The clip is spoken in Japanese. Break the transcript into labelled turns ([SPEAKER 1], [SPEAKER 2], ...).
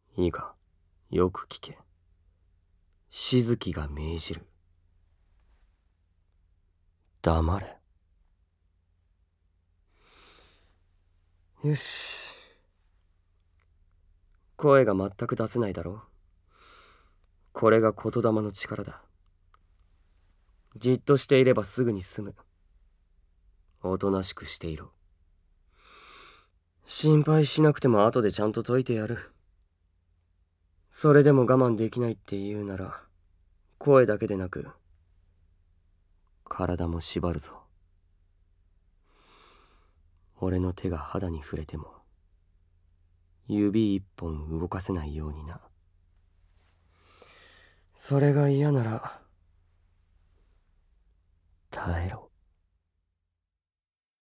[SPEAKER 1] いいか、よく聞け。しずきが命じる。黙れ。よし。声が全く出せないだろう。これが言霊の力だ。じっとしていればすぐに済む。おとなしくしていろ。心配しなくても後でちゃんと解いてやる。それでも我慢できないって言うなら、声だけでなく体も縛るぞ。俺の手が肌に触れても指一本動かせないようにな。それが嫌なら耐えろ。